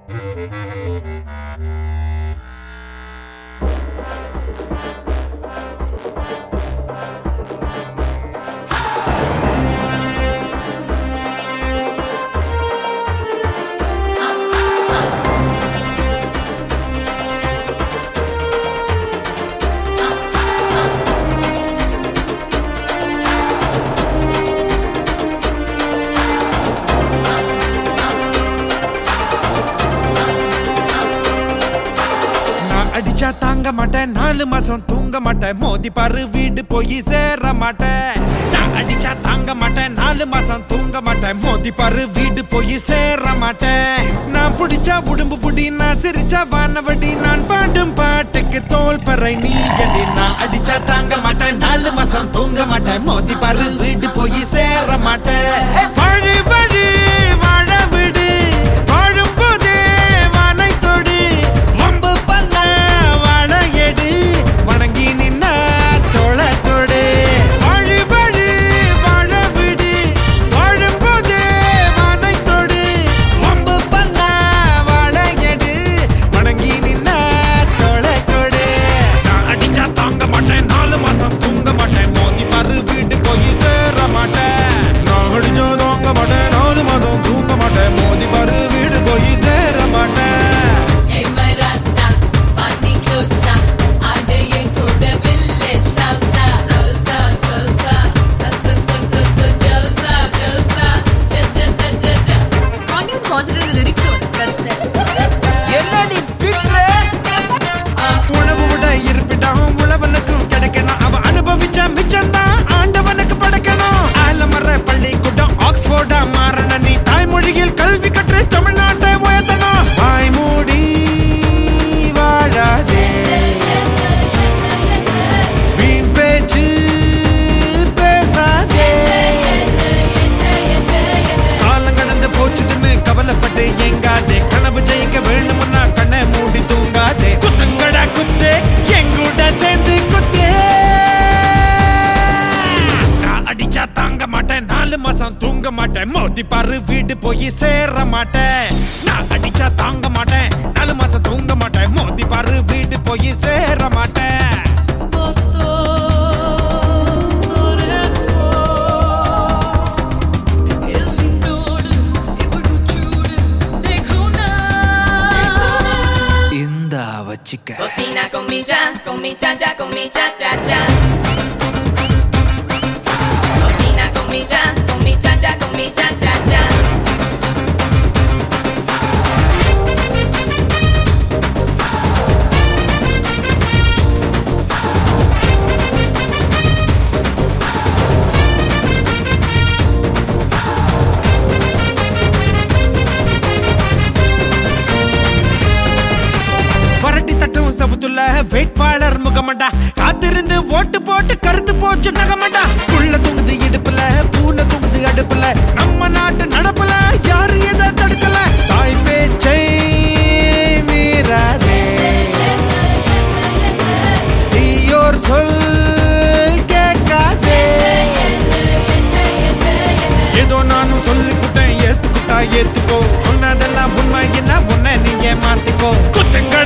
அடிச்சா தாங்க மாட்டேன் 4 மாசம் தூங்க மாட்டேன் மோதி பாரு வீடு போய் சேர மாட்டேன் நான் அடிச்சா தாங்க மாட்டேன் 4 மாசம் தூங்க மாட்டேன் மோதி பாரு வீடு போய் சேர மாட்டேன் நான் புடிச்சா உடம்பு புடி நான் சிரிச்சா வானவடி நான் பாடும் பாட்டுக்கு தோல் பறை நீ எடி நான் அடிச்சா தாங்க மாட்டேன் 4 மாசம் தூங்க மாட்டேன் மோதி பாரு வீடு போய் சேர மாட்டேன் வழி வழி வாழ விடு வாழும் போதே வானை தொடு வம்பு பண்ண வாழையடு வணங்கி நின்ன தோள தொடு வழி வழி வாழ விடு வாழும் போதே வானை தொடு வம்பு பண்ண வாழையடு வணங்கி நின்ன தோள தொடு நான் அடிச்சா தாங்க மாட்டேன் 4 மாசம் தூங்க மாட்டேன் மோதி பாரு வீடு போய் சேர மாட்டேன் நான் அடிச்சா தாங்க மாட்டேன் 4 மாசம் தூங்க மாட்டேன் மோதி பாரு வீடு போய் சேர மாட்டேன் உணவு விட இருப்பிட்டான் உழவனுக்கும் கிடைக்கணும் அவ அனுபவிச்ச மிச்சம்தான் ஆண்டவனுக்கு படைக்கணும் ஆலமர பள்ளிக்கூடம் ஆக்ஸ்போர்டா மாறன நீ தாய்மொழியில் கல்வி கற்று தமிழ்நாட்டை உயர்த்தணும் வாய் மூடி வாழாதே வீண் பேச்சு பேசாதே காலம் கடந்து போச்சுதுன்னு கவலைப்பட்டு எங்காதே கனவு ஜெயிக்க வேணும்னா கண்ணை மூடி தூங்காதே குத்தங்கடா குத்தே எங்கூட சேர்ந்து குத்தே நான் அடிச்சா தாங்க மாட்டேன் 4 மாசம் தூங்க மாட்டேன் மோதி பாரு வீடு போய் சேர மாட்டேன் நான் அடிச்சா தாங்க மாட்டேன் 4 மாசம் தூங்க மாட்டேன் மோதி பாரு வீடு போய் சேர மாட்டேன் Chica. Cocina con mi cha cha, con mi cha cha cha. Cocina con mi cha cha, con mi cha cha cha. வேட்பாளர் முகமண்டா காத்திருந்து ஓட்டு போட்டு கருத்து போச்சு நகமண்டா புள்ள தூங்குது இடுப்புல பூனை தூங்குது அடுப்புல நம்ம நாட்டு நடப்புல யாரு எதை தடுக்கல தாய் பேச்சை மீறாதே தீயோர் சொல் கேட்காதே ஏதோ நானும் சொல்லிக்கிட்டேன் ஏத்துக்கிட்டா ஏத்துக்கோ சொன்னதெல்லாம் உண்மை என்ன உன்னை நீ ஏமாத்திக்கோ குத்தங்கள்